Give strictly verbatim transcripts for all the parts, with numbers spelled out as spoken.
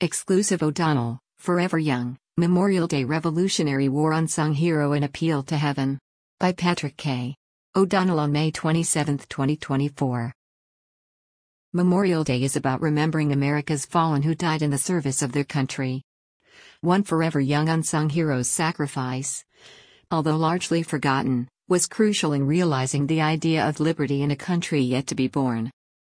Exclusive O'Donnell, Forever Young, Memorial Day Revolutionary War Unsung Hero and Appeal to Heaven. By Patrick K. O'Donnell on May twenty-seventh, twenty twenty-four. Memorial Day is about remembering America's fallen who died in the service of their country. One forever young unsung hero's sacrifice, although largely forgotten, was crucial in realizing the idea of liberty in a country yet to be born.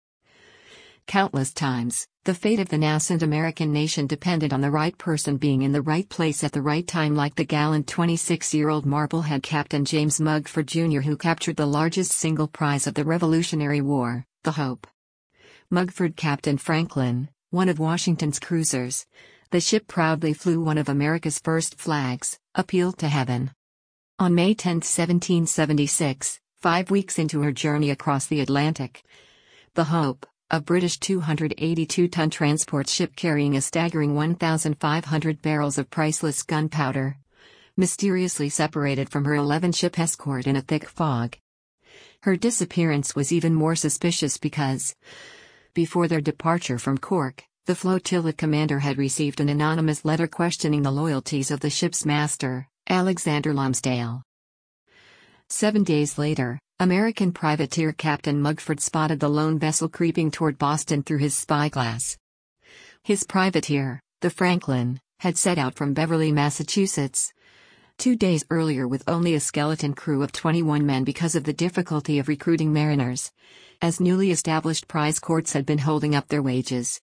Countless times, the fate of the nascent American nation depended on the right person being in the right place at the right time, like the gallant twenty-six-year-old Marblehead Captain James Mugford Junior who captured the largest single prize of the Revolutionary War, the Hope. Mugford captained Franklin, one of Washington's cruisers. The ship proudly flew one of America's first flags, Appeal to Heaven. On May tenth, seventeen seventy-six, five weeks into her journey across the Atlantic, the Hope, a British two hundred eighty-two ton transport ship carrying a staggering one thousand five hundred barrels of priceless gunpowder, mysteriously separated from her eleven-ship escort in a thick fog. Her disappearance was even more suspicious because, before their departure from Cork, the flotilla commander had received an anonymous letter questioning the loyalties of the ship's master, Alexander Lumsdale. Seven days later, American privateer Captain Mugford spotted the lone vessel creeping toward Boston through his spyglass. His privateer, the Franklin, had set out from Beverly, Massachusetts, two days earlier with only a skeleton crew of twenty-one men because of the difficulty of recruiting mariners, as newly established prize courts had been holding up their wages.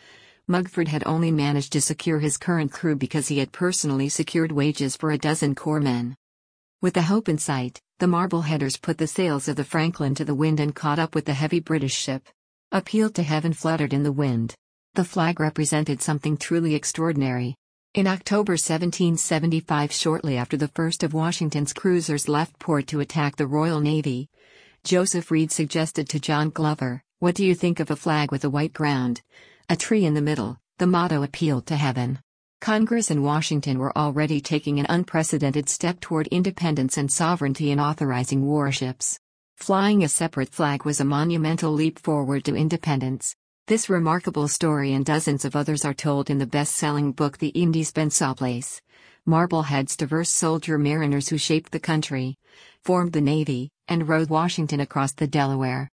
Mugford had only managed to secure his current crew because he had personally secured wages for a dozen corps men. With the Hope in sight, the Marbleheaders put the sails of the Franklin to the wind and caught up with the heavy British ship. Appeal to Heaven fluttered in the wind. The flag represented something truly extraordinary. In October seventeen seventy-five, shortly after the first of Washington's cruisers left port to attack the Royal Navy, Joseph Reed suggested to John Glover, "What do you think of a flag with a white ground, a tree in the middle, the motto Appeal to Heaven?" Congress and Washington were already taking an unprecedented step toward independence and sovereignty in authorizing warships. Flying a separate flag was a monumental leap forward to independence. This remarkable story and dozens of others are told in the best-selling book The Indispensables. Marblehead's diverse soldier mariners who shaped the country, formed the Navy, and rowed Washington across the Delaware.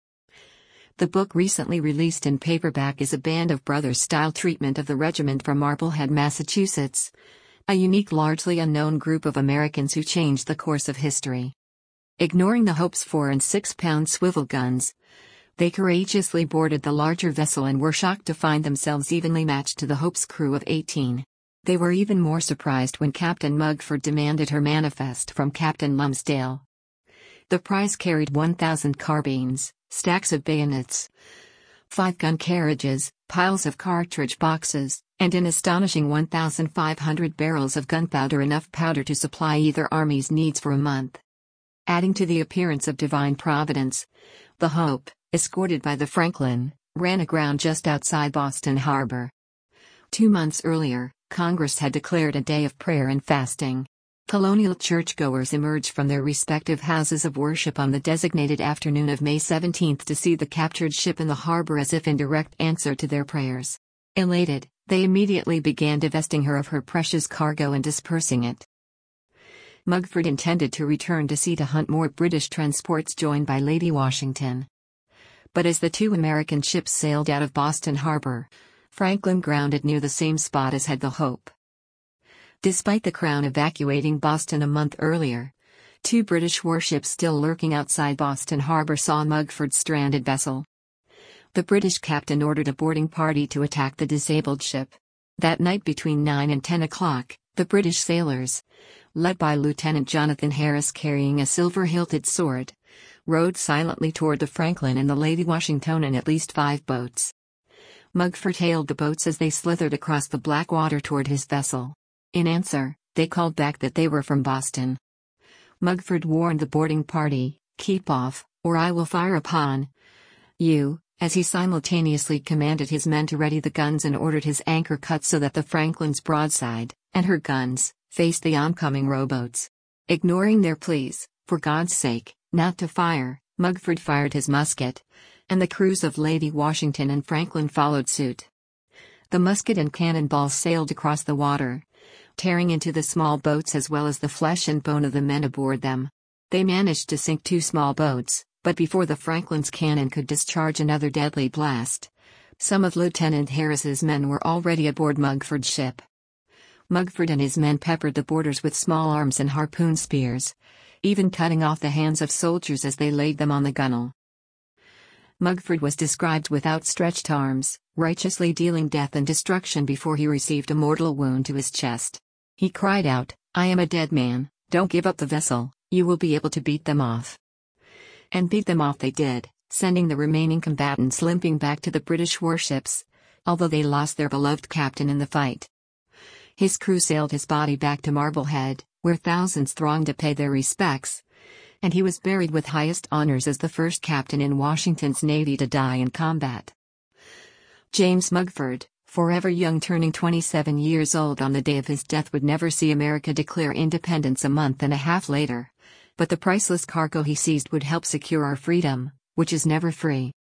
The book, recently released in paperback, is a Band of Brothers-style treatment of the regiment from Marblehead, Massachusetts, a unique, largely unknown group of Americans who changed the course of history. Ignoring the Hope's four and six-pound swivel guns, they courageously boarded the larger vessel and were shocked to find themselves evenly matched to the Hope's crew of eighteen. They were even more surprised when Captain Mugford demanded her manifest from Captain Lumsdale. The prize carried one thousand carbines, stacks of bayonets, five gun carriages, piles of cartridge boxes, and an astonishing one thousand five hundred barrels of gunpowder, enough powder to supply either army's needs for a month. Adding to the appearance of divine providence, the Hope, escorted by the Franklin, ran aground just outside Boston Harbor. Two months earlier, Congress had declared a day of prayer and fasting. Colonial churchgoers emerged from their respective houses of worship on the designated afternoon of May seventeenth to see the captured ship in the harbor, as if in direct answer to their prayers. Elated, they immediately began divesting her of her precious cargo and dispersing it. Mugford intended to return to sea to hunt more British transports joined by Lady Washington. But as the two American ships sailed out of Boston Harbor, Franklin grounded near the same spot as had the Hope. Despite the Crown evacuating Boston a month earlier, two British warships still lurking outside Boston Harbor saw Mugford's stranded vessel. The British captain ordered a boarding party to attack the disabled ship. That night between nine and ten o'clock, the British sailors, led by Lieutenant Jonathan Harris carrying a silver-hilted sword, rowed silently toward the Franklin and the Lady Washington in at least five boats. Mugford hailed the boats as they slithered across the black water toward his vessel. In answer, they called back that they were from Boston. Mugford warned the boarding party, "Keep off, or I will fire upon you," as he simultaneously commanded his men to ready the guns and ordered his anchor cut so that the Franklin's broadside, and her guns, faced the oncoming rowboats. Ignoring their pleas, for God's sake, not to fire, Mugford fired his musket, and the crews of Lady Washington and Franklin followed suit. The musket and cannonballs sailed across the water, tearing into the small boats as well as the flesh and bone of the men aboard them. They managed to sink two small boats, but before the Franklin's cannon could discharge another deadly blast, some of Lieutenant Harris's men were already aboard Mugford's ship. Mugford and his men peppered the boarders with small arms and harpoon spears, even cutting off the hands of soldiers as they laid them on the gunwale. Mugford was described with outstretched arms, righteously dealing death and destruction before he received a mortal wound to his chest. He cried out, "I am a dead man, don't give up the vessel, you will be able to beat them off." And beat them off they did, sending the remaining combatants limping back to the British warships, although they lost their beloved captain in the fight. His crew sailed his body back to Marblehead, where thousands thronged to pay their respects, and he was buried with highest honors as the first captain in Washington's Navy to die in combat. James Mugford, forever young, turning twenty-seven years old on the day of his death, would never see America declare independence a month and a half later, but the priceless cargo he seized would help secure our freedom, which is never free.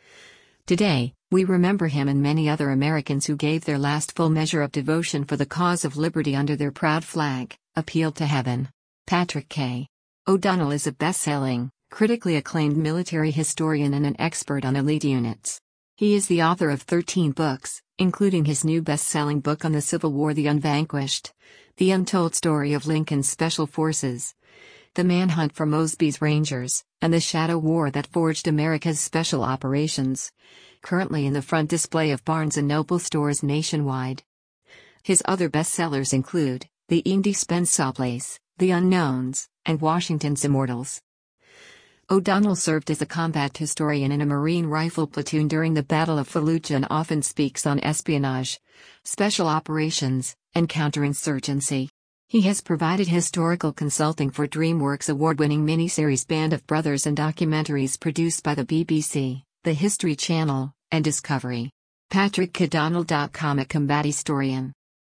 Today, we remember him and many other Americans who gave their last full measure of devotion for the cause of liberty under their proud flag, Appeal to Heaven. Patrick K. O'Donnell is a best-selling, critically acclaimed military historian and an expert on elite units. He is the author of thirteen books, including his new best-selling book on the Civil War, The Unvanquished, The Untold Story of Lincoln's Special Forces, The Manhunt for Mosby's Rangers, and The Shadow War That Forged America's Special Operations, currently in the front display of Barnes and Noble stores nationwide. His other bestsellers include The Indispensables, The Unknowns, and Washington's Immortals. O'Donnell served as a combat historian in a Marine rifle platoon during the Battle of Fallujah and often speaks on espionage, special operations, and counterinsurgency. He has provided historical consulting for DreamWorks award-winning miniseries Band of Brothers and documentaries produced by the B B C, the History Channel, and Discovery. Patrick K O'Donnell dot com, a combat historian.